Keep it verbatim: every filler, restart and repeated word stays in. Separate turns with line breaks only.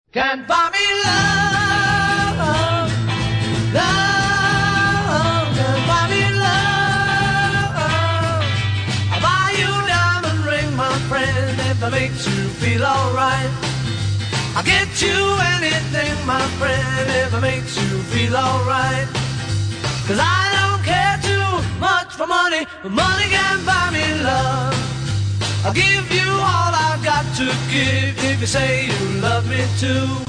Can't buy me love, love, can't buy me love. I'll buy you a diamond ring, my friend, if it makes you feel alright. I'll get you anything, my friend, if it makes you feel alright. Cause I don't care too much for money, but money can't buy me love. I'll give you all I've got to give if you say you love me too.